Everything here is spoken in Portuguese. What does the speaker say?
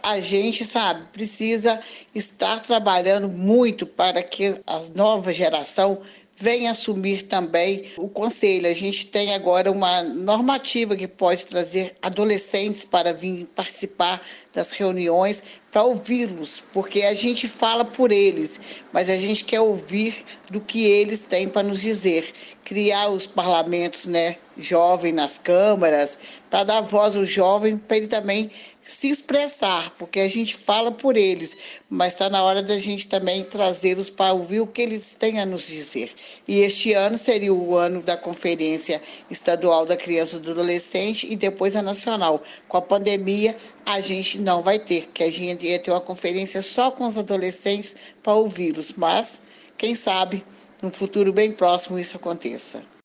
a gente, sabe, precisa estar trabalhando muito para que a nova geração venha assumir também o conselho. A gente tem agora uma normativa que pode trazer adolescentes para vir participar das reuniões, para ouvi-los, porque a gente fala por eles, mas a gente quer ouvir do que eles têm para nos dizer. Criar os parlamentos, né, jovem nas câmaras, para dar voz ao jovem, para ele também se expressar, porque a gente fala por eles, mas está na hora da gente também trazê-los para ouvir o que eles têm a nos dizer. E este ano seria o ano da Conferência Estadual da Criança e do Adolescente e depois a nacional. Com a pandemia, a gente não vai ter, que a gente ia ter uma conferência só com os adolescentes para ouvi-los, mas quem sabe no futuro bem próximo isso aconteça.